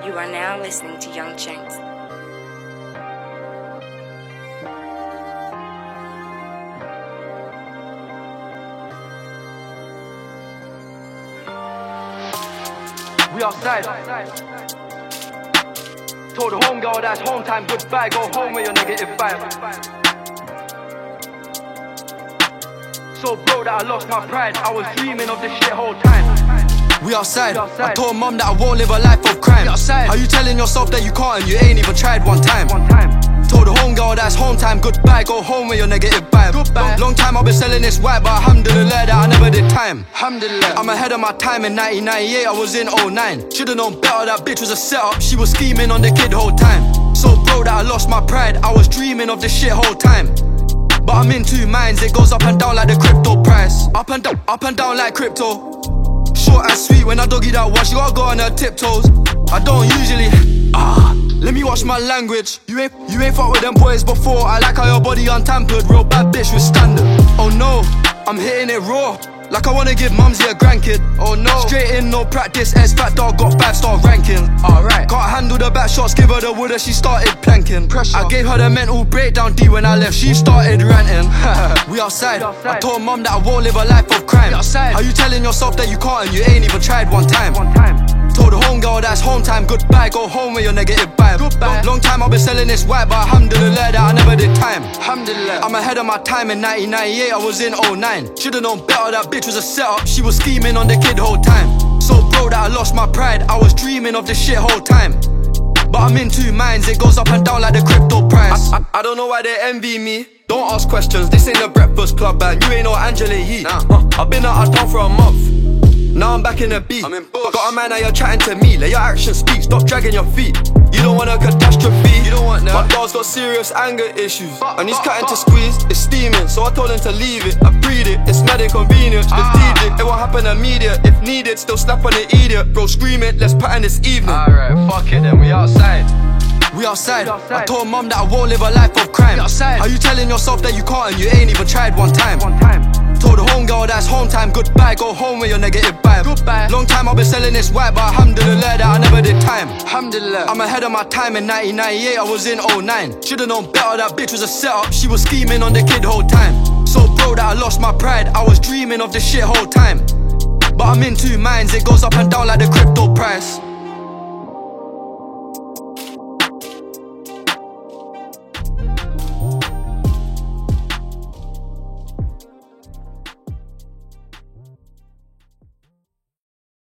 You are now listening to Young Chinks. We outside. Told the homegirl that's home time, goodbye. Go home with your negative vibe. So broke that I lost my pride. I was dreaming of this shit whole time. We outside. I told mum that I won't live a life of crime. How you telling yourself that you can't and you ain't even tried one time? Told the homegirl that's home time, goodbye. Go home with your negative vibe. Long time I've been selling this white, but alhamdulillah that I never did time. I'm ahead of my time. In 1998 I was in 09. Should've known better, that bitch was a setup. She was scheming on the kid whole time. So broke that I lost my pride. I was dreaming of this shit whole time. But I'm in two minds, it goes up and down like the crypto price. Up and down like crypto. Short and sweet when I doggy that one, she gotta go on her tiptoes. I don't usually, let me watch my language. You ain't fuck with them boys before. I like how your body untampered, real bad bitch with standard. Oh no, I'm hitting it raw, like I wanna give mumsy a grandkid. Oh no, straight in, no practice, S-Fat dog got 5-star ranking. Alright, can't handle the back shots, give her the wood and she started planking. Pressure. I gave her the mental breakdown D when I left, she started ranting. We outside. I told mum that I won't live a life of crime. How you telling yourself that you can't and you ain't even tried one time? Told the homegirl that's home time, goodbye. Go home with your negative vibe. Long time I've been selling this white, but alhamdulillah that I never did time. I'm ahead of my time. In 1998 I was in 09. Should've known better, that bitch was a setup. She was scheming on the kid whole time. So broke that I lost my pride. I was dreaming of this shit whole time. But I'm in two minds, it goes up and down like the crypto price. I don't know why they envy me. Don't ask questions, this ain't the Breakfast Club and you ain't no Angela Yee. I've been out of town for a month. Now I'm back in the beat. Got a man now you're chatting to me. Let your actions speak, stop dragging your feet. You don't want a catastrophe. You don't want that. My dog's got serious anger issues and he's cutting to squeeze, it's steaming. So I told him to leave it, I breed it. It's mad inconvenient, with DJ. It won't happen immediate. If needed, still slap on the idiot. Bro screaming, let's pattern this evening. Alright, fuck it then, we outside. We outside. I told mum that I won't live a life of crime. How you telling yourself that you can't and you ain't even tried one time? Told the homegirl that's home time, goodbye. Go home with your negative vibe. Long time I've been selling this white, but alhamdulillah that I never did time. I'm ahead of my time. In 1998 I was in 09. Should've known better, that bitch was a setup. She was scheming on the kid whole time. So broke that I lost my pride. I was dreaming of this shit whole time. But I'm in two minds, it goes up and down like the crypto price.